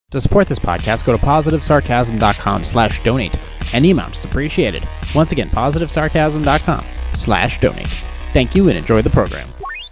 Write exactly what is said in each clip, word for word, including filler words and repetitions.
To support this podcast, go to positivesarcasm.com slash donate. Any amount is appreciated. Once again, positivesarcasm.com slash donate. Thank you and enjoy the program.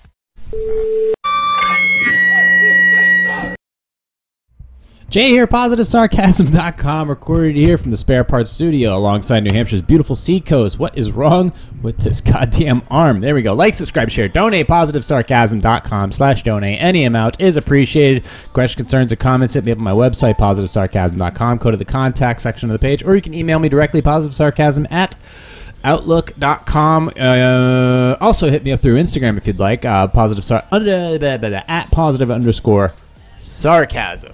Jay here, positive sarcasm dot com, recorded here from the Spare Parts Studio alongside New Hampshire's beautiful seacoast. What is wrong with this goddamn arm? There we go. Like, subscribe, share, donate, positivesarcasm.com slash donate. Any amount is appreciated. Questions, concerns, or comments, hit me up on my website, positive sarcasm dot com. Go to the contact section of the page, or you can email me directly, positivesarcasm at outlook dot com. Uh, also, hit me up through Instagram if you'd like, uh, positive sar- under, blah, blah, blah, at positive underscore sarcasm.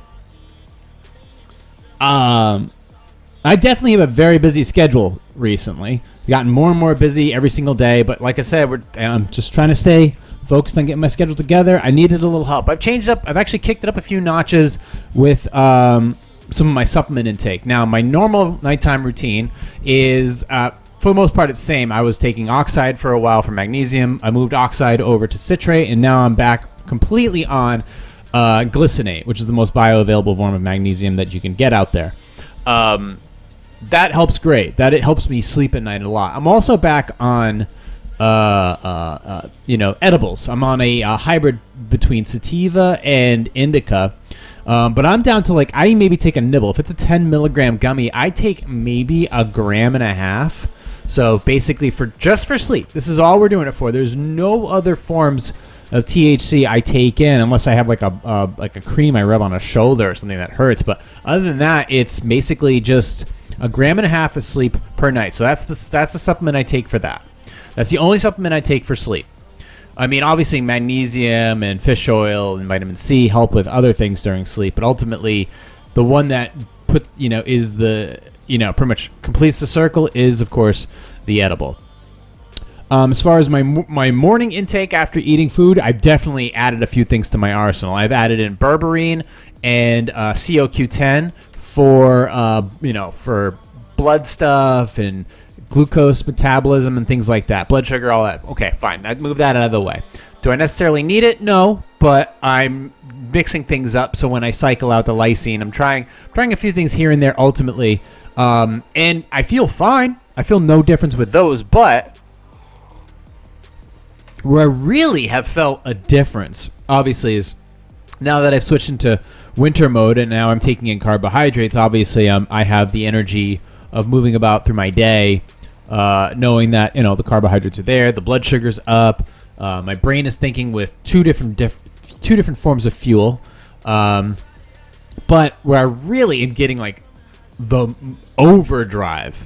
Um, I definitely have a very busy schedule recently. Gotten more and more busy every single day, but like I said, we're, I'm just trying to stay focused on getting my schedule together. I needed a little help. I've changed up. I've actually kicked it up a few notches with um, some of my supplement intake. Now, my normal nighttime routine is, uh, for the most part, it's the same. I was taking oxide for a while for magnesium. I moved oxide over to citrate, and now I'm back completely on Uh, glycinate, which is the most bioavailable form of magnesium that you can get out there. Um, that helps great. That it helps me sleep at night a lot. I'm also back on, uh, uh, uh, you know, edibles. I'm on a, a hybrid between sativa and indica, um, but I'm down to like I maybe take a nibble. If it's a ten milligram gummy, I take maybe a gram and a half. So basically, for just for sleep, this is all we're doing it for. There's no other forms of T H C I take in unless I have like a uh, like a cream I rub on a shoulder or something that hurts. But other than that, it's basically just a gram and a half of sleep per night. So that's the that's the supplement I take for that. That's the only supplement I take for sleep. I mean, obviously magnesium and fish oil and vitamin C help with other things during sleep, but ultimately the one that put you know is the you know pretty much completes the circle is of course the edible. Um, as far as my my morning intake after eating food, I've definitely added a few things to my arsenal. I've added in berberine and uh, C O Q ten for uh, you know for blood stuff and glucose metabolism and things like that, blood sugar, all that. Okay, fine. I move that out of the way. Do I necessarily need it? No, but I'm mixing things up. So when I cycle out the lysine, I'm trying trying a few things here and there ultimately, um, and I feel fine. I feel no difference with those, but where I really have felt a difference, obviously, is now that I've switched into winter mode and now I'm taking in carbohydrates, obviously um, I have the energy of moving about through my day, uh, knowing that, you know, the carbohydrates are there, the blood sugar's up, uh, my brain is thinking with two different diff- two different forms of fuel, um, but where I really am getting, like, the overdrive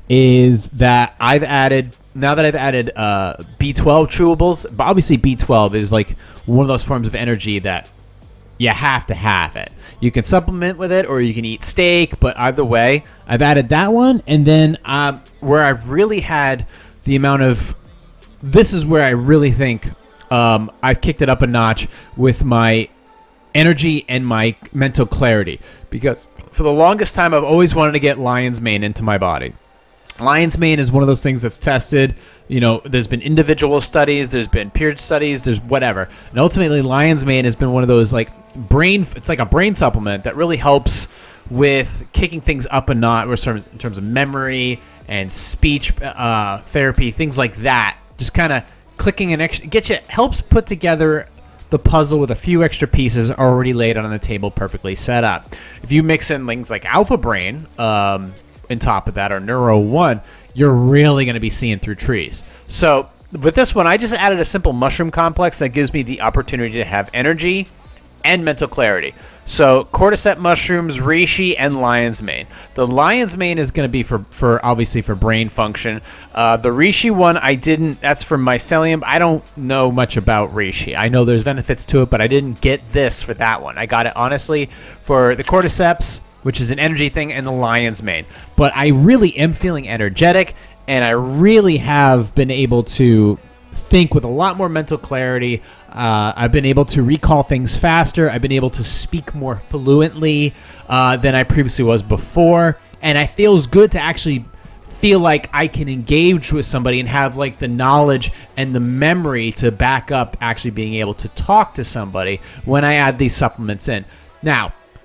is that I've added... Now that I've added uh, B twelve chewables, but obviously B twelve is like one of those forms of energy that you have to have it. You can supplement with it or you can eat steak, but either way, I've added that one. And then um, where I've really had the amount of, this is where I really think um, I've kicked it up a notch with my energy and my mental clarity. Because for the longest time, I've always wanted to get lion's mane into my body. Lion's mane is one of those things that's tested. You know, there's been individual studies, there's been peer studies, there's whatever. And ultimately, lion's mane has been one of those, like, brain, it's like a brain supplement that really helps with kicking things up a notch in terms of memory and speech uh, therapy, things like that. Just kind of clicking an extra, get you, helps put together the puzzle with a few extra pieces already laid out on the table, perfectly set up. If you mix in things like Alpha Brain, um, on top of that, or Neuro one, you're really going to be seeing through trees. So with this one, I just added a simple mushroom complex that gives me the opportunity to have energy and mental clarity. So cordyceps mushrooms, reishi, and lion's mane. The lion's mane is going to be for, for obviously for brain function. Uh, the reishi one, I didn't, that's for mycelium. I don't know much about reishi. I know there's benefits to it, but I didn't get this for that one. I got it, honestly, for the cordyceps, which is an energy thing, and the lion's mane. But I really am feeling energetic, and I really have been able to think with a lot more mental clarity. Uh, I've been able to recall things faster. I've been able to speak more fluently uh, than I previously was before. And it feels good to actually feel like I can engage with somebody and have like the knowledge and the memory to back up actually being able to talk to somebody when I add these supplements in. Now,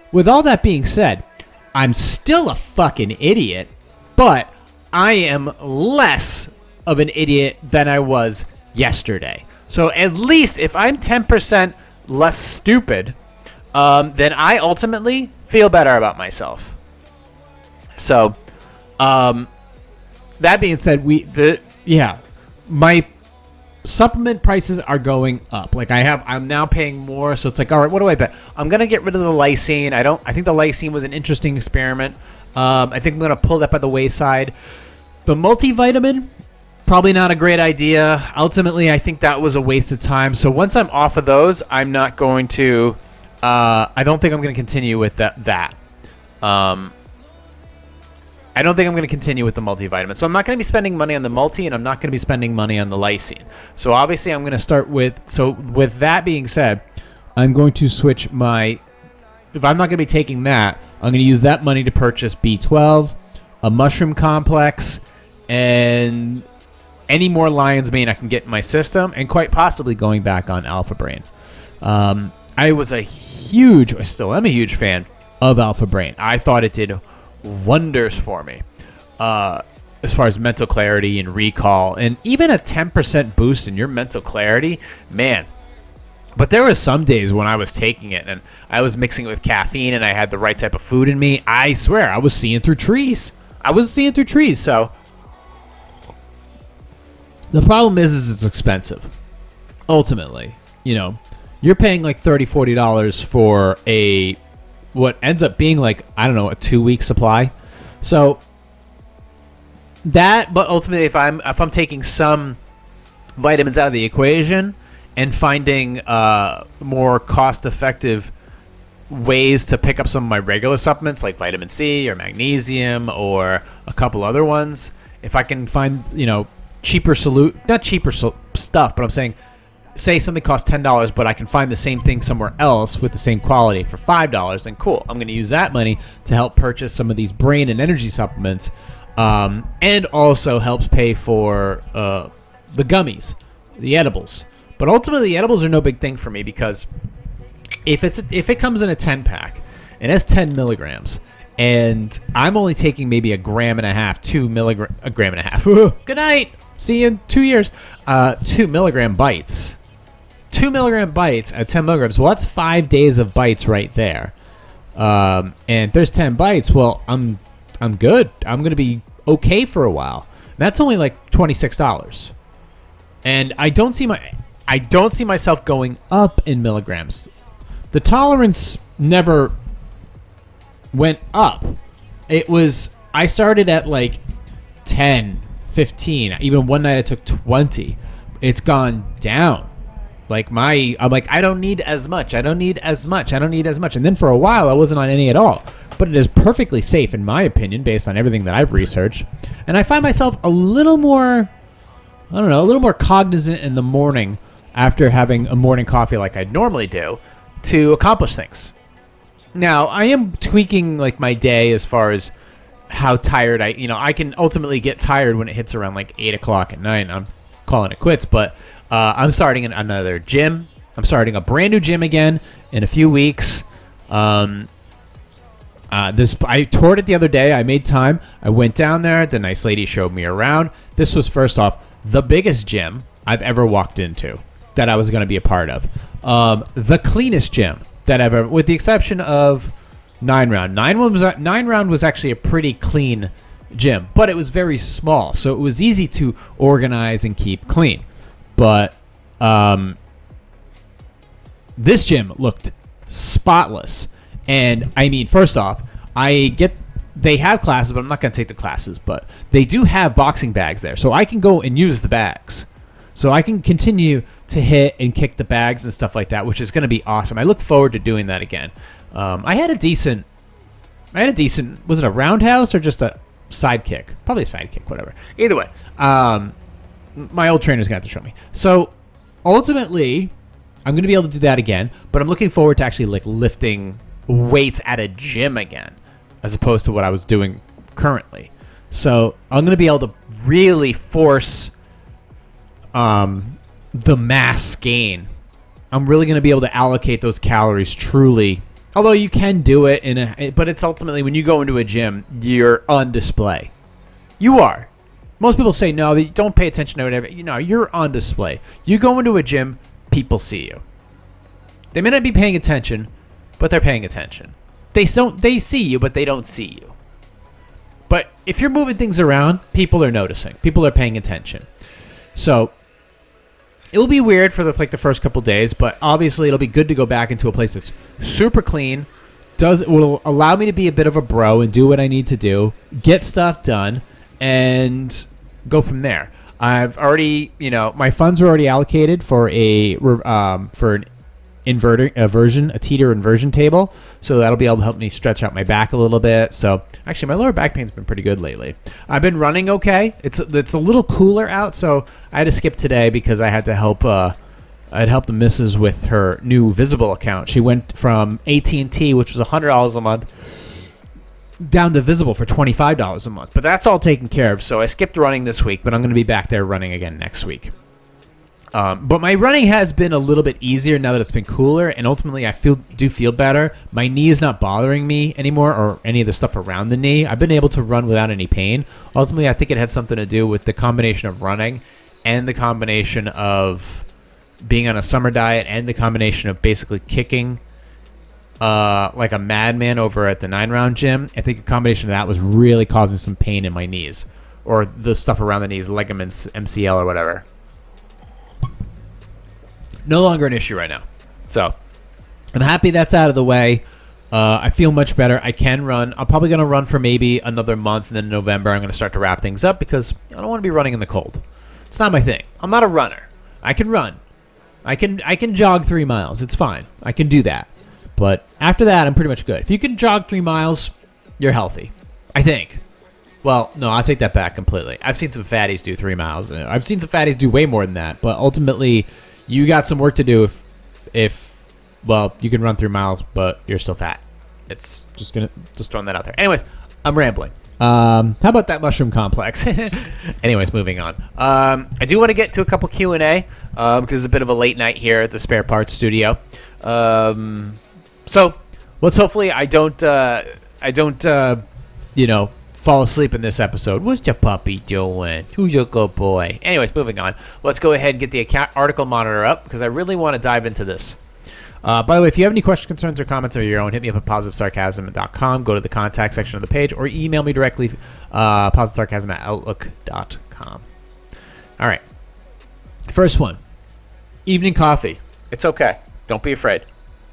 with all that being said, I'm still a fucking idiot, but I am less of an idiot than I was yesterday. So at least if I'm ten percent less stupid, um, then I ultimately feel better about myself. So, um, that being said, we the yeah, my supplement prices are going up. Like I have, I'm now paying more, so it's like, all right, what do I bet? I'm gonna get rid of the lysine. I don't. I think the lysine was an interesting experiment. Um, I think I'm gonna pull that by the wayside. The multivitamin, probably not a great idea. Ultimately, I think that was a waste of time. So once I'm off of those, I'm not going to. Uh, I don't think I'm gonna continue with that. That. Um, I don't think I'm going to continue with the multivitamin. So I'm not going to be spending money on the multi, and I'm not going to be spending money on the lysine. So obviously I'm going to start with, so with that being said, I'm going to switch my, if I'm not going to be taking that, I'm going to use that money to purchase B twelve, a mushroom complex, and any more lion's mane I can get in my system, and quite possibly going back on Alpha Brain. Um, I was a huge, I still am a huge fan of Alpha Brain. I thought it did wonders for me uh, as far as mental clarity and recall, and even a ten percent boost in your mental clarity, man. But there were some days when I was taking it and I was mixing it with caffeine and I had the right type of food in me. I swear I was seeing through trees. I was seeing through trees. So the problem is, is it's expensive. Ultimately, you know, you're paying like thirty dollars, forty dollars for a what ends up being like, I don't know, a two-week supply. So that, but ultimately, if I'm if I'm taking some vitamins out of the equation and finding uh, more cost-effective ways to pick up some of my regular supplements like vitamin C or magnesium or a couple other ones, if I can find, you know, cheaper salute, not cheaper so- stuff, but I'm saying, say something costs ten dollars, but I can find the same thing somewhere else with the same quality for five dollars, then cool. I'm going to use that money to help purchase some of these brain and energy supplements, um, and also helps pay for uh, the gummies, the edibles. But ultimately, the edibles are no big thing for me because if it's if it comes in a ten pack and it's ten milligrams, and I'm only taking maybe a gram and a half, two milligram, a gram and a half. Good night. See you in two years. Uh, two milligram bites. Two milligram bites at ten milligrams. Well, that's five days of bites right there. Um, and if there's ten bites, well, I'm I'm good. I'm gonna be okay for a while. That's only like twenty-six dollars. And I don't see my I don't see myself going up in milligrams. The tolerance never went up. It was, I started at like ten, fifteen. Even one night I took twenty. It's gone down. Like my, I'm like, I don't need as much. I don't need as much. I don't need as much. And then for a while, I wasn't on any at all. But it is perfectly safe, in my opinion, based on everything that I've researched. And I find myself a little more, I don't know, a little more cognizant in the morning after having a morning coffee like I normally do to accomplish things. Now, I am tweaking like my day as far as how tired I, you know, I can ultimately get tired when it hits around like eight o'clock at night, and I'm calling it quits. But uh, I'm starting an, another gym. I'm starting a brand new gym again in a few weeks. Um, uh, this I toured it the other day. I made time. I went down there. The nice lady showed me around. This was, first off, the biggest gym I've ever walked into that I was going to be a part of. Um, the cleanest gym that I've ever, with the exception of Nine Round. Nine was Nine Round was actually a pretty clean gym, but it was very small, so it was easy to organize and keep clean. But um, this gym looked spotless, and I mean, first off, I get they have classes, but I'm not going to take the classes. But they do have boxing bags there, so I can go and use the bags. So I can continue to hit and kick the bags and stuff like that, which is going to be awesome. I look forward to doing that again. Um, I had a decent, I had a decent, was it a roundhouse or just a side kick? Probably a side kick, whatever. Either way, um, my old trainer's going to have to show me. So ultimately, I'm going to be able to do that again, but I'm looking forward to actually like lifting weights at a gym again, as opposed to what I was doing currently. So I'm going to be able to really force um, the mass gain. I'm really going to be able to allocate those calories truly Although you can do it in a, but it's ultimately when you go into a gym, you're on display. You are. Most people say no, they don't pay attention to whatever. You know, you're on display. You go into a gym, people see you. They may not be paying attention, but they're paying attention. They don't. They see you, but they don't see you. But if you're moving things around, people are noticing. People are paying attention. So it will be weird for the, like the first couple days, but obviously it'll be good to go back into a place that's super clean. Does it will allow me to be a bit of a bro and do what I need to do, get stuff done, and go from there. I've already, you know, my funds are already allocated for a um, for an inverter a version, a teeter inversion table, so that'll be able to help me stretch out my back a little bit. So actually, my lower back pain's been pretty good lately. I've been running okay. It's it's a little cooler out, so I had to skip today because I had to help. Uh, I'd help the missus with her new Visible account. She went from A T and T, which was one hundred dollars a month, down to Visible for twenty-five dollars a month. But that's all taken care of, so I skipped running this week, but I'm going to be back there running again next week. Um, but my running has been a little bit easier now that it's been cooler, and ultimately I feel do feel better. My knee is not bothering me anymore, or any of the stuff around the knee. I've been able to run without any pain. Ultimately, I think it had something to do with the combination of running and the combination of being on a summer diet and the combination of basically kicking uh, like a madman over at the nine-round gym. I think a combination of that was really causing some pain in my knees, or the stuff around the knees, ligaments, M C L, or whatever. No longer an issue right now. So I'm happy that's out of the way. Uh, I feel much better. I can run. I'm probably going to run for maybe another month, and then in November I'm going to start to wrap things up because I don't want to be running in the cold. It's not my thing. I'm not a runner. I can run. I can I can jog three miles. It's fine. I can do that. But after that, I'm pretty much good. If you can jog three miles, you're healthy. I think. Well, no, I'll take that back completely. I've seen some fatties do three miles. I've seen some fatties do way more than that. But ultimately, you got some work to do if, if well, you can run three miles, but you're still fat. It's just gonna just throwing that out there. Anyways, I'm rambling. Um, how about that mushroom complex? Anyways, moving on. Um, I do want to get to a couple Q and A um, because it's a bit of a late night here at the Spare Parts Studio. Um, so let's hopefully I don't uh, I don't uh, you know fall asleep in this episode. What's your puppy doing? Who's your good boy? Anyways, moving on. Let's go ahead and get the account article monitor up because I really want to dive into this. Uh, by the way, if you have any questions, concerns, or comments of your own, hit me up at positive sarcasm dot com. Go to the contact section of the page or email me directly, uh, positive sarcasm at outlook dot com. All right. First one. Evening coffee. It's okay. Don't be afraid.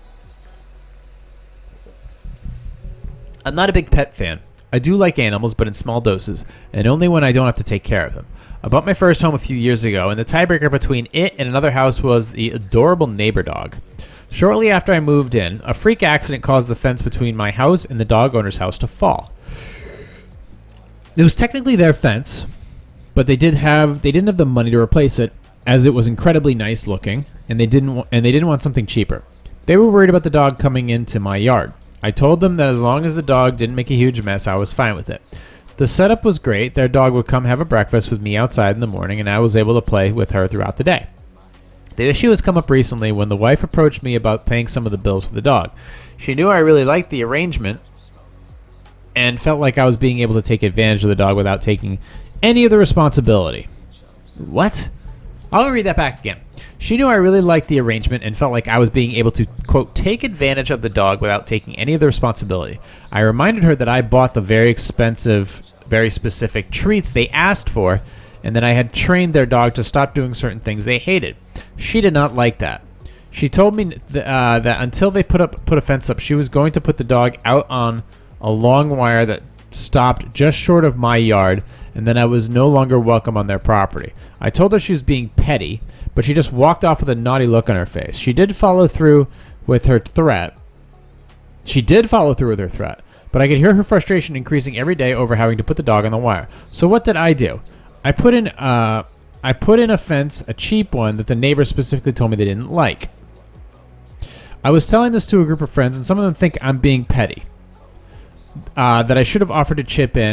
I'm not a big pet fan. I do like animals, but in small doses, and only when I don't have to take care of them. I bought my first home a few years ago, and the tiebreaker between it and another house was the adorable neighbor dog. Shortly after I moved in, a freak accident caused the fence between my house and the dog owner's house to fall. It was technically their fence, but they did have they didn't have the money to replace it, as it was incredibly nice looking, and they didn't and they didn't want something cheaper. They were worried about the dog coming into my yard. I told them that as long as the dog didn't make a huge mess, I was fine with it. The setup was great. Their dog would come have a breakfast with me outside in the morning, and I was able to play with her throughout the day. The issue has come up recently when the wife approached me about paying some of the bills for the dog. She knew I really liked the arrangement and felt like I was being able to take advantage of the dog without taking any of the responsibility. What? I'll read that back again. She knew I really liked the arrangement and felt like I was being able to, quote, take advantage of the dog without taking any of the responsibility. I reminded her that I bought the very expensive, very specific treats they asked for, and that I had trained their dog to stop doing certain things they hated. She did not like that. She told me th- uh, that until they put up put a fence up, she was going to put the dog out on a long wire that stopped just short of my yard, and then I was no longer welcome on their property. I told her she was being petty, but she just walked off with a naughty look on her face. She did follow through with her threat. She did follow through with her threat, but I could hear her frustration increasing every day over having to put the dog on the wire. So what did I do? I put in uh, I put in a fence, a cheap one that the neighbors specifically told me they didn't like. I was telling this to a group of friends, and some of them think I'm being petty. Uh, that I should have offered to chip in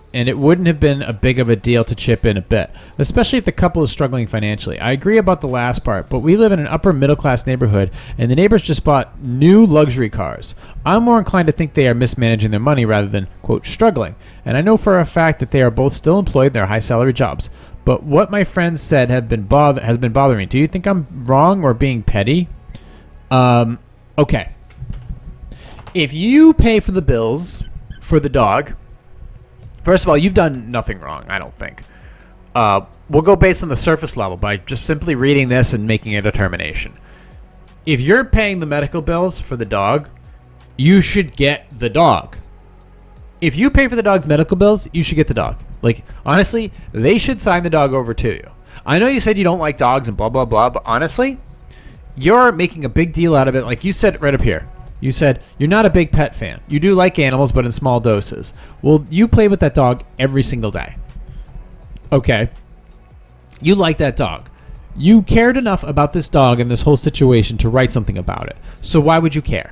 and it wouldn't have been a big of a deal to chip in a bit, especially if the couple is struggling financially. I agree about the last part, but we live in an upper middle class neighborhood, and the neighbors just bought new luxury cars. I'm more inclined to think they are mismanaging their money rather than, quote, struggling. And I know for a fact that they are both still employed in their high salary jobs. But what my friends said have been bother- has been bothering me. Do you think I'm wrong or being petty? Um, okay. If you pay for the bills for the dog, first of all, you've done nothing wrong, I don't think. Uh, we'll go based on the surface level by just simply reading this and making a determination. If you're paying the medical bills for the dog, you should get the dog. If you pay for the dog's medical bills, you should get the dog. Like, honestly, they should sign the dog over to you. I know you said you don't like dogs and blah, blah, blah, but honestly, you're making a big deal out of it. Like you said right up here. You said you're not a big pet fan. You do like animals, but in small doses. Well, you play with that dog every single day. Okay. You like that dog. You cared enough about this dog and this whole situation to write something about it. So why would you care?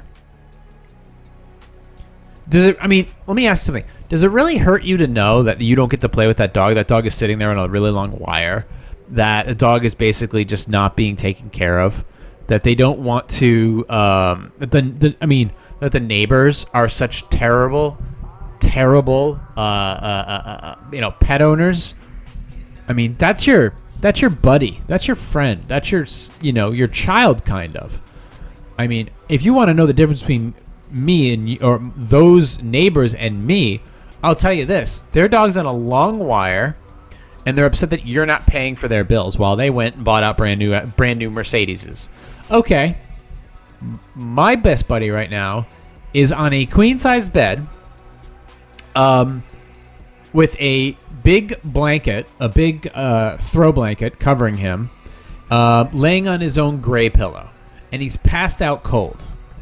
Does it, I mean, let me ask something. Does it really hurt you to know that you don't get to play with that dog? That dog is sitting there on a really long wire. That a dog is basically just not being taken care of. That they don't want to, um, the, the, I mean, that the neighbors are such terrible, terrible, uh, uh, uh, uh, you know, pet owners. I mean, that's your, that's your buddy. That's your friend. That's your, you know, your child, kind of. I mean, if you want to know the difference between me and or those neighbors and me, I'll tell you this: their dog's on a long wire, and they're upset that you're not paying for their bills while they went and bought out brand new brand new Mercedeses. Okay, my best buddy right now is on a queen size bed, um, with a big blanket, a big uh, throw blanket covering him, uh, laying on his own gray pillow, and he's passed out cold.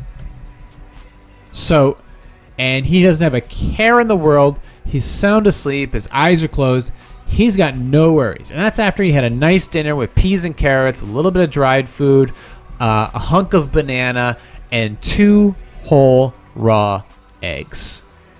So, and he doesn't have a care in the world. He's sound asleep. His eyes are closed. He's got no worries. And that's after he had a nice dinner with peas and carrots, a little bit of dried food, uh, a hunk of banana, and two whole raw eggs.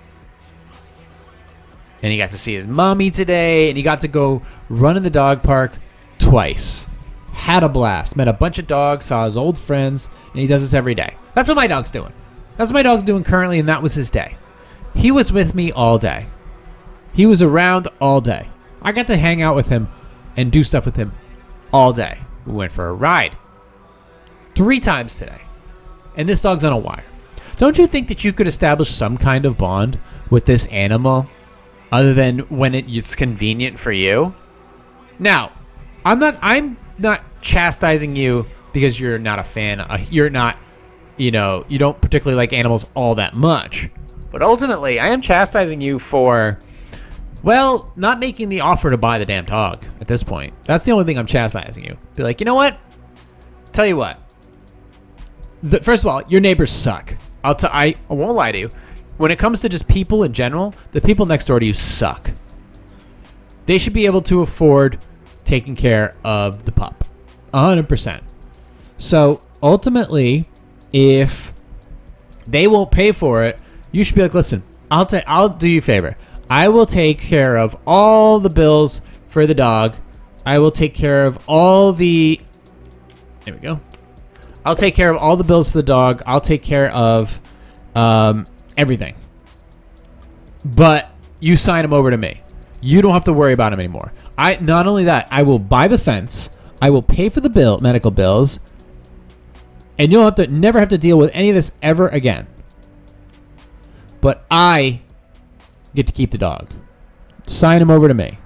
And he got to see his mommy today, and he got to go run in the dog park twice. Had a blast. Met a bunch of dogs, saw his old friends, and he does this every day. That's what my dog's doing. That's what my dog's doing currently, and that was his day. He was with me all day. He was around all day. I got to hang out with him and do stuff with him all day. We went for a ride three times today, and this dog's on a wire. Don't you think that you could establish some kind of bond with this animal other than when it, it's convenient for you? Now, I'm not I'm not chastising you because you're not a fan. Uh, you're not You know, you don't particularly like animals all that much. But ultimately, I am chastising you for, well, not making the offer to buy the damn dog at this point. That's the only thing I'm chastising you. Be like, you know what? Tell you what. The, first of all, your neighbors suck. I'll t- I, I won't lie to you. When it comes to just people in general, the people next door to you suck. They should be able to afford taking care of the pup. one hundred percent. So, ultimately, if they won't pay for it, you should be like, listen, I'll ta- I'll do you a favor. I will take care of all the bills for the dog. I will take care of all the... There we go. I'll take care of all the bills for the dog. I'll take care of um, everything. But you sign him over to me. You don't have to worry about him anymore. I Not only that, I will buy the fence. I will pay for the bill, medical bills. And you'll have to never have to deal with any of this ever again. But I get to keep the dog. Sign him over to me.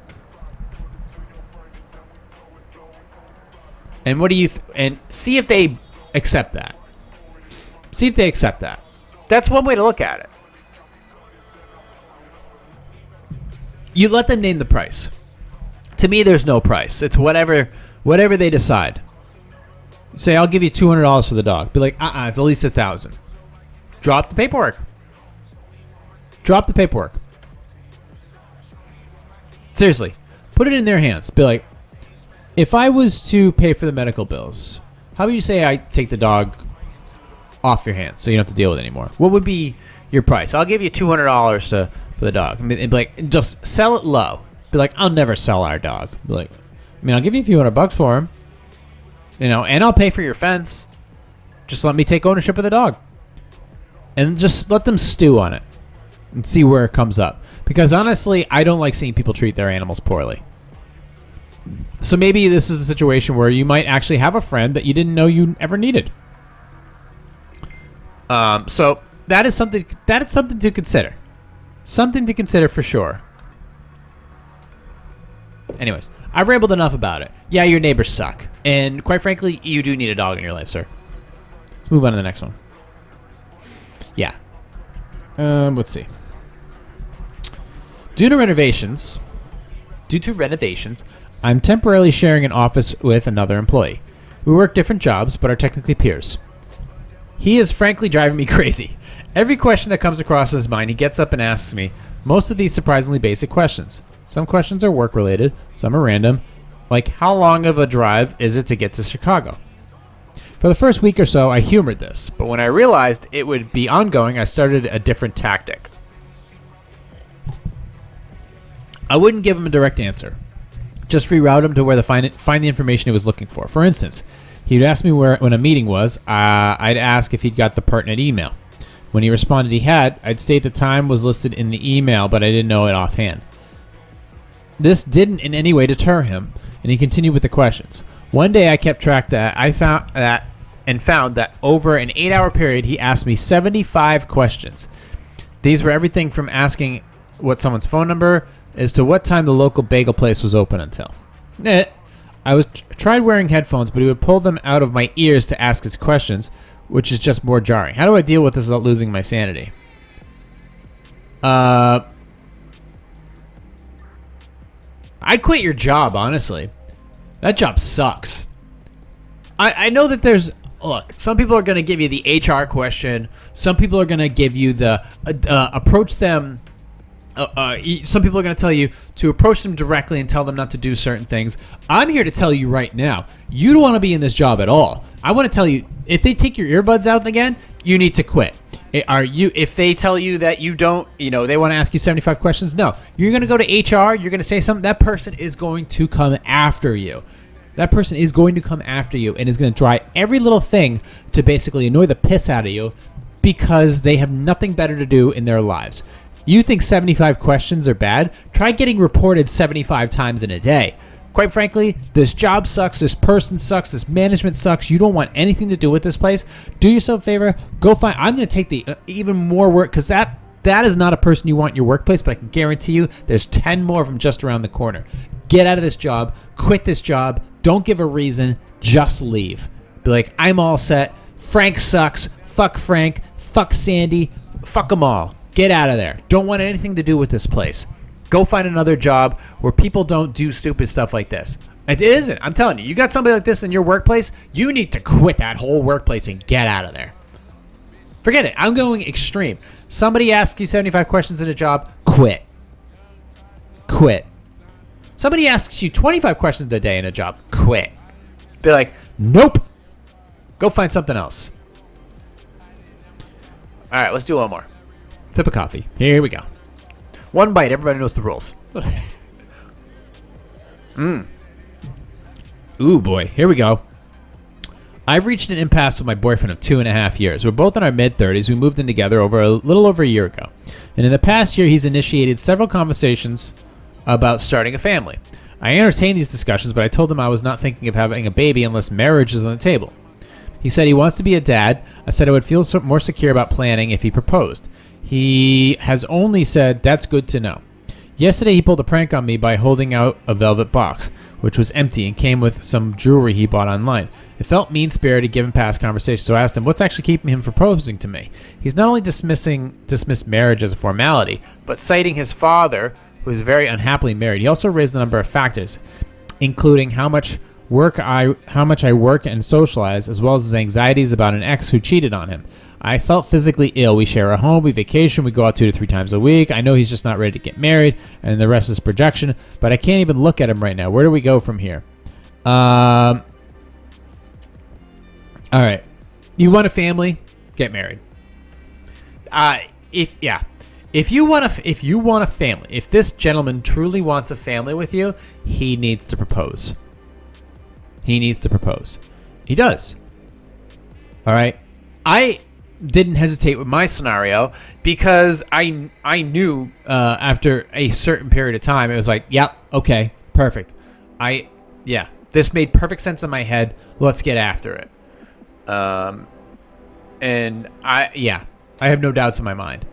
And what do you th- and see if they accept that. See if they accept that. That's one way to look at it. You let them name the price. To me, there's no price. It's whatever whatever they decide. Say, I'll give you two hundred dollars for the dog. Be like, uh-uh, it's at least one thousand dollars. Drop the paperwork. Drop the paperwork. Seriously. Put it in their hands. Be like, if I was to pay for the medical bills, how would you say I take the dog off your hands so you don't have to deal with it anymore? What would be your price? I'll give you two hundred dollars to for the dog. I mean, be like, just sell it low. Be like, I'll never sell our dog. Be like, I mean, I'll give you a few hundred bucks for him, you know, and I'll pay for your fence. Just let me take ownership of the dog, and just let them stew on it and see where it comes up. Because honestly, I don't like seeing people treat their animals poorly. So maybe this is a situation where you might actually have a friend that you didn't know you ever needed. Um, so that is something that is something to consider. Something to consider for sure. Anyways, I've rambled enough about it. Yeah, your neighbors suck. And quite frankly, you do need a dog in your life, sir. Let's move on to the next one. Yeah. Um, let's see. Due to renovations, due to renovations, I'm temporarily sharing an office with another employee. We work different jobs, but are technically peers. He is frankly driving me crazy. Every question that comes across his mind, he gets up and asks me. Most of these surprisingly basic questions. Some questions are work-related, some are random, like how long of a drive is it to get to Chicago? For the first week or so, I humored this, but when I realized it would be ongoing, I started a different tactic. I wouldn't give him a direct answer. Just reroute him to where the find, find the information he was looking for. For instance, he'd ask me where when a meeting was. Uh, I'd ask if he'd got the pertinent email. When he responded he had, I'd state the time was listed in the email, but I didn't know it offhand. This didn't in any way deter him, and he continued with the questions. One day I kept track that I found that and found that over an eight-hour period he asked me seventy-five questions. These were everything from asking what someone's phone number as to what time the local bagel place was open until. Eh, I was tried wearing headphones, but he would pull them out of my ears to ask his questions, which is just more jarring. How do I deal with this without losing my sanity? Uh, I'd quit your job, honestly. That job sucks. I, I know that there's... Look, some people are going to give you the H R question. Some people are going to give you the... Uh, uh, approach them... Uh, uh, some people are going to tell you to approach them directly and tell them not to do certain things. I'm here to tell you right now, you don't want to be in this job at all. I want to tell you, if they take your earbuds out again, you need to quit. Are you? If they tell you that you don't, you know, they want to ask you seventy-five questions, no. You're going to go to H R, you're going to say something, that person is going to come after you. That person is going to come after you and is going to try every little thing to basically annoy the piss out of you because they have nothing better to do in their lives. You think seventy-five questions are bad? Try getting reported seventy-five times in a day. Quite frankly, this job sucks, this person sucks, this management sucks. You don't want anything to do with this place. Do yourself a favor, go find... I'm going to take the uh, even more work, because that, that is not a person you want in your workplace, but I can guarantee you there's ten more of them just around the corner. Get out of this job, quit this job, don't give a reason, just leave. Be like, I'm all set, Frank sucks, fuck Frank, fuck Sandy, fuck them all. Get out of there. Don't want anything to do with this place. Go find another job where people don't do stupid stuff like this. It isn't. I'm telling you, you got somebody like this in your workplace, you need to quit that whole workplace and get out of there. Forget it. I'm going extreme. Somebody asks you seventy-five questions in a job, quit. Quit. Somebody asks you twenty-five questions a day in a job, quit. Be like, nope. Go find something else. All right, let's do one more. Sip of coffee. Here we go. One bite. Everybody knows the rules. Mmm. Ooh, boy. Here we go. I've reached an impasse with my boyfriend of two and a half years. We're both in our mid-thirties. We moved in together over a little over a year ago. And in the past year, he's initiated several conversations about starting a family. I entertained these discussions, but I told him I was not thinking of having a baby unless marriage is on the table. He said he wants to be a dad. I said I would feel more secure about planning if he proposed. He has only said, that's good to know. Yesterday he pulled a prank on me by holding out a velvet box, which was empty and came with some jewelry he bought online. It felt mean-spirited given past conversations, so I asked him what's actually keeping him from proposing to me. He's not only dismissing dismissed marriage as a formality, but citing his father, who is very unhappily married. He also raised a number of factors, including how much work I how much I work and socialize, as well as his anxieties about an ex who cheated on him. I felt physically ill. We share a home, we vacation, we go out two to three times a week. I know he's just not ready to get married, and the rest is projection, but I can't even look at him right now. Where do we go from here? Um, all right. You want a family? Get married. Uh, if yeah. If you want a, if you want a family, if this gentleman truly wants a family with you, he needs to propose. He needs to propose. He does. All right. I didn't hesitate with my scenario because I I knew uh, after a certain period of time it was like, yep, okay, perfect. I yeah, this made perfect sense in my head. Let's get after it. Um, and I yeah, I have no doubts in my mind.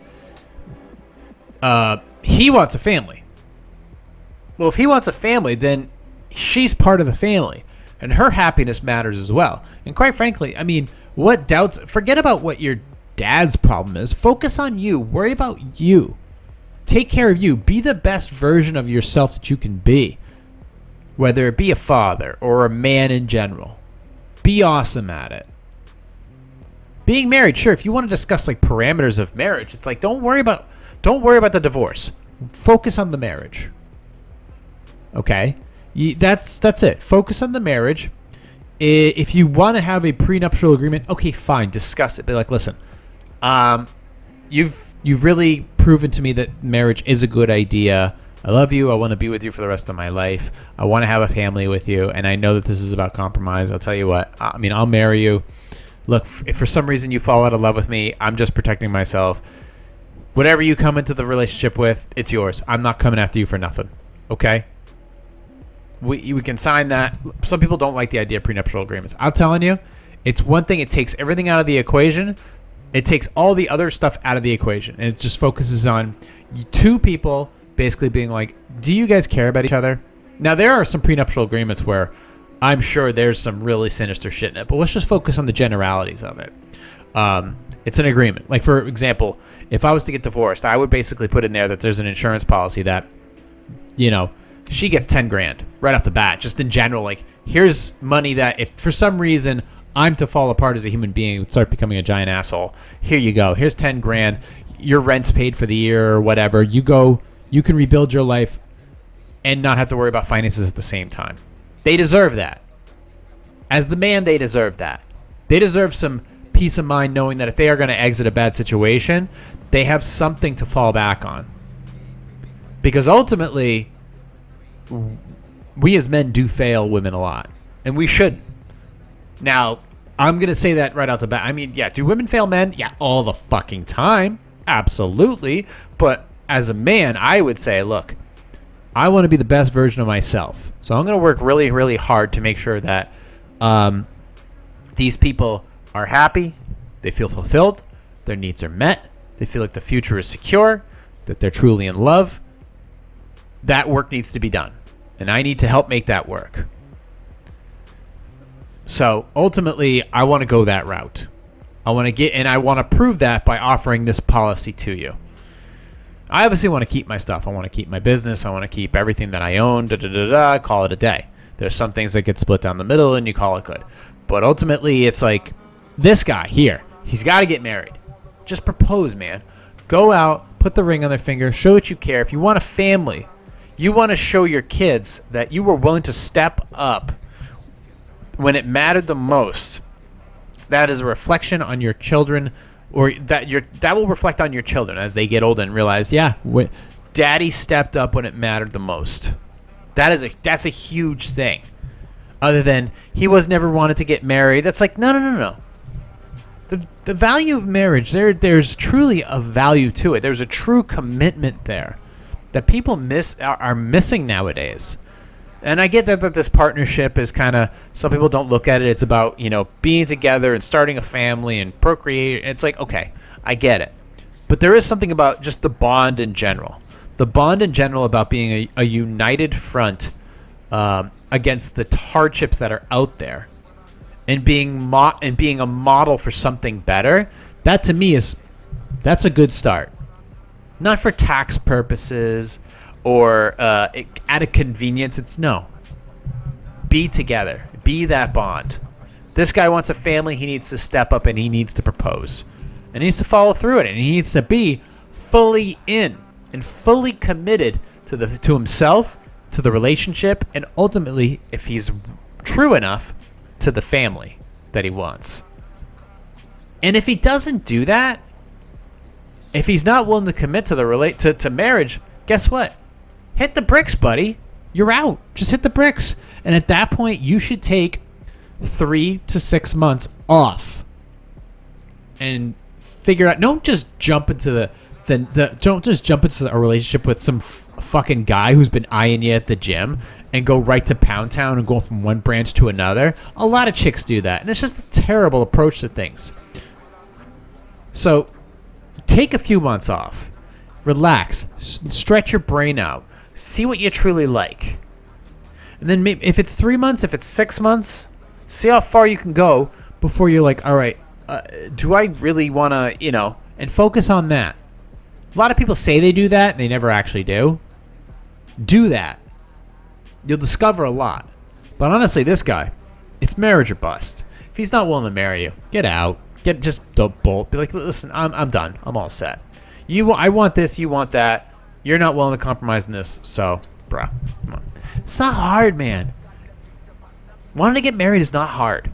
Uh, he wants a family. Well, if he wants a family, then she's part of the family, and her happiness matters as well. And quite frankly, I mean, what doubts? Forget about what your dad's problem is. Focus on you. Worry about you. Take care of you. Be the best version of yourself that you can be, whether it be a father or a man in general. Be awesome at it. Being married, sure. If you want to discuss like parameters of marriage, it's like don't worry about don't worry about the divorce. Focus on the marriage. Okay, you, that's that's it. Focus on the marriage. If you want to have a prenuptial agreement, okay, fine, discuss it. Be like, listen, um, you've you've really proven to me that marriage is a good idea. I love you. I want to be with you for the rest of my life. I want to have a family with you, and I know that this is about compromise. I'll tell you what. I mean, I'll marry you. Look, if for some reason you fall out of love with me, I'm just protecting myself. Whatever you come into the relationship with, it's yours. I'm not coming after you for nothing. Okay? We we can sign that. Some people don't like the idea of prenuptial agreements. I'm telling you, it's one thing. It takes everything out of the equation. It takes all the other stuff out of the equation, and it just focuses on two people basically being like, do you guys care about each other? Now, there are some prenuptial agreements where I'm sure there's some really sinister shit in it, but let's just focus on the generalities of it. Um, it's an agreement. Like, for example, if I was to get divorced, I would basically put in there that there's an insurance policy that, you know, she gets ten grand right off the bat, just in general. Like, here's money that if for some reason I'm to fall apart as a human being, start becoming a giant asshole, here you go. Here's ten grand. Your rent's paid for the year or whatever. You go, you can rebuild your life and not have to worry about finances at the same time. They deserve that. As the man, they deserve that. They deserve some peace of mind knowing that if they are going to exit a bad situation, they have something to fall back on. Because ultimately, we as men do fail women a lot, and we should. Now, I'm going to say that right out the bat. I mean, yeah, do women fail men? Yeah, all the fucking time. Absolutely. But as a man, I would say, look, I want to be the best version of myself. So I'm going to work really, really hard to make sure that um, these people are happy, they feel fulfilled, their needs are met, they feel like the future is secure, that they're truly in love. That work needs to be done, and I need to help make that work. So ultimately, I want to go that route. I want to get, and I want to prove that by offering this policy to you. I obviously want to keep my stuff. I want to keep my business. I want to keep everything that I own. Da da da da. Call it a day. There's some things that get split down the middle, and you call it good. But ultimately, it's like this guy here. He's got to get married. Just propose, man. Go out, put the ring on their finger, show that you care. If you want a family, you want to show your kids that you were willing to step up when it mattered the most. That is a reflection on your children, or that your that will reflect on your children as they get older and realize, yeah, wh- daddy stepped up when it mattered the most. That is a that's a huge thing. Other than he was never wanted to get married. That's like no no no no. The the value of marriage, there there's truly a value to it. There's a true commitment there that people miss are, are missing nowadays. And I get that, that this partnership is kind of, some people don't look at it. It's about, you know, being together and starting a family and procreate. It's like, okay, I get it. But there is something about just the bond in general. The bond in general about being a, a united front um, against the hardships that are out there and being mo- and being a model for something better. That to me is, that's a good start. Not for tax purposes or uh, at a convenience. It's no. Be together. Be that bond. This guy wants a family. He needs to step up and he needs to propose. And he needs to follow through it. And he needs to be fully in and fully committed to the to himself, to the relationship, and ultimately, if he's true enough, to the family that he wants. And if he doesn't do that, If he's not willing to commit to the relate to, to marriage, guess what? Hit the bricks, buddy. You're out. Just hit the bricks. And at that point, you should take three to six months off and figure out. Don't just jump into the, the, the don't just jump into a relationship with some f- fucking guy who's been eyeing you at the gym and go right to Pound Town and go from one branch to another. A lot of chicks do that, and it's just a terrible approach to things. So take a few months off, relax, s- stretch your brain out, see what you truly like, and then maybe if it's three months, if it's six months, see how far you can go before you're like, all right, uh, do I really want to, you know, and focus on that. A lot of people say they do that, and they never actually do. Do that. You'll discover a lot. But honestly, this guy, it's marriage or bust. If he's not willing to marry you, get out. Get just don't bolt. Be like, listen, I'm I'm done. I'm all set. You, I want this. You want that. You're not willing to compromise in this. So, bruh, come on. It's not hard, man. Wanting to get married is not hard.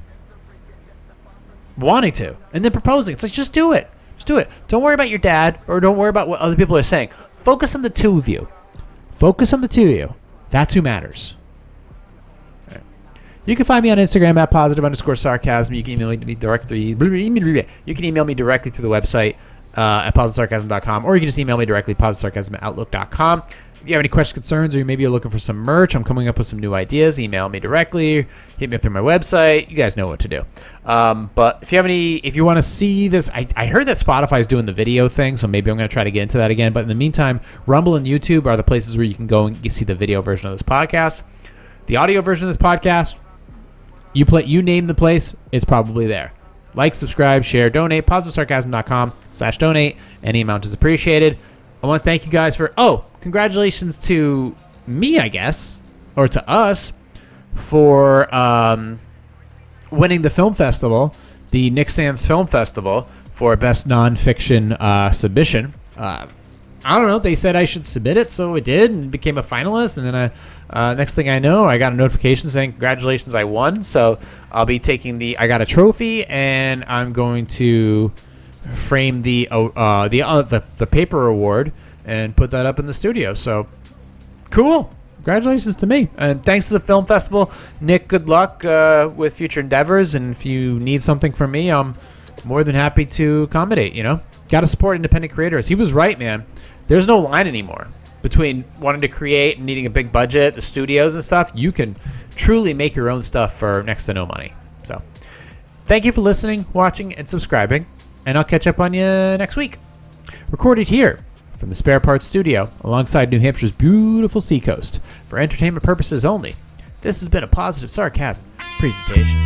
Wanting to, and then proposing, it's like just do it. Just do it. Don't worry about your dad, or don't worry about what other people are saying. Focus on the two of you. Focus on the two of you. That's who matters. Right. You can find me on Instagram at positive underscore sarcasm. You can email me directly. You can email me directly through the website uh, at positive sarcasm dot com, or you can just email me directly positive sarcasm at outlook dot com. If you have any questions, concerns, or maybe you're looking for some merch, I'm coming up with some new ideas. Email me directly. Hit me up through my website. You guys know what to do. Um, but if you have any, if you want to see this, I, I heard that Spotify is doing the video thing, so maybe I'm going to try to get into that again. But in the meantime, Rumble and YouTube are the places where you can go and you see the video version of this podcast. The audio version of this podcast, you play, you name the place, it's probably there. Like, subscribe, share, donate. positive sarcasm dot com slash donate. Any amount is appreciated. I want to thank you guys for, oh, congratulations to me, I guess, or to us, for um, winning the film festival, the Nick Sands Film Festival, for Best Nonfiction uh, Submission. Uh, I don't know. They said I should submit it, so it did, and became a finalist. And then I, uh, next thing I know, I got a notification saying, congratulations, I won. So I'll be taking the, I got a trophy, and I'm going to frame the uh, the, uh, the the paper award and put that up in the studio. So cool. Congratulations to me. And thanks to the film festival. Nick, good luck uh, with future endeavors. And if you need something from me, I'm more than happy to accommodate, you know. Got to support independent creators. He was right, man. There's no line anymore between wanting to create and needing a big budget, the studios and stuff. You can truly make your own stuff for next to no money. So thank you for listening, watching, and subscribing. And I'll catch up on you next week. Recorded here from the Spare Parts Studio alongside New Hampshire's beautiful seacoast for entertainment purposes only. This has been a Positive Sarcasm presentation.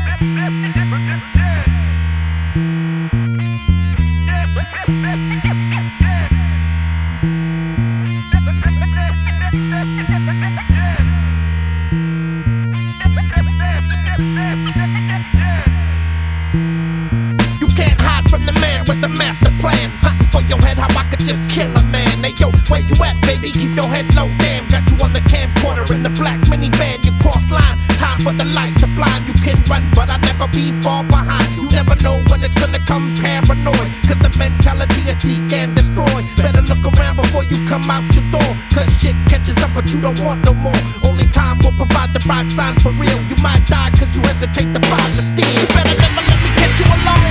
Just kill a man. Hey yo, where you at, baby? Keep your head low, damn. Got you on the camcorder in the black minivan. You cross line, time for the light to blind. You can run, but I'll never be far behind. You never know when it's gonna come paranoid. Cause the mentality is seek and destroy. Better look around before you come out your door. Cause shit catches up, but you don't want no more. Only time will provide the right sign for real. You might die cause you hesitate to find the steel. You better never let me catch you alone.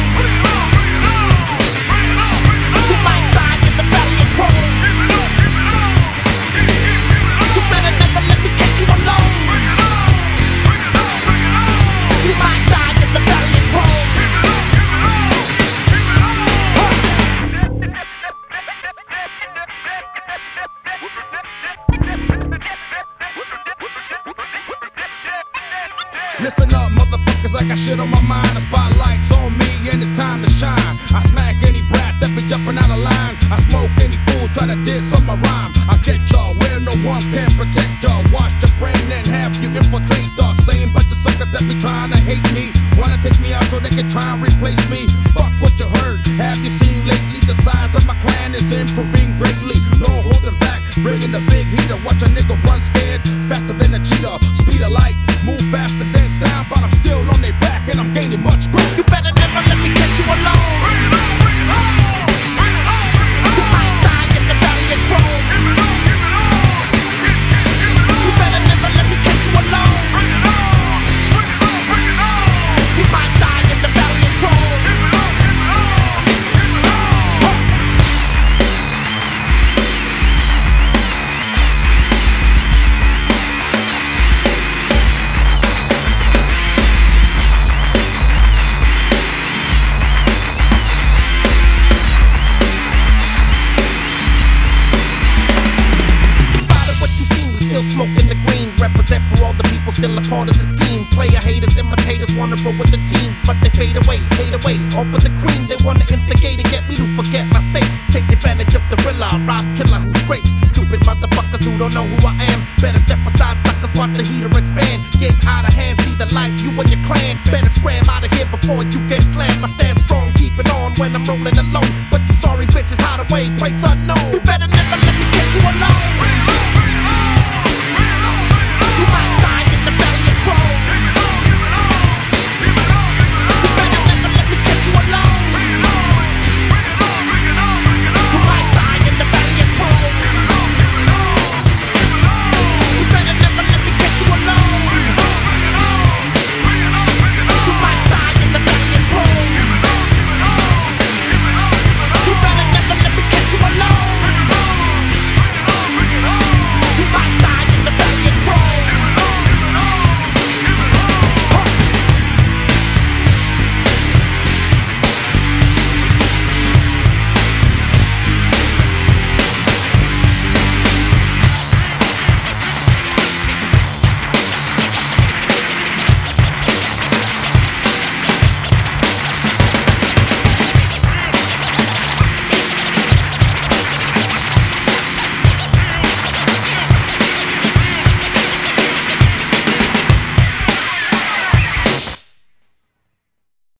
Listen up, motherfuckers, I got shit on my mind. The spotlight's on me and it's time to shine. I smack any brat that be jumping out of line. I smoke any fool try to diss on my rhyme. I get y'all where no one can protect y'all. Wash the brain and have you infiltrate the same bunch of suckers that be trying to hate me. Wanna take me out so they can try and replace me. Fuck what you heard, have you seen lately? The size of my clan is improving greatly. No holding back, bringing the big heater. Watch a nigga run scared, faster than a cheetah. Speed of light, move faster than sound, but I'm still on their back and I'm gaining much ground. You better never let me catch you alone. Off of the creek.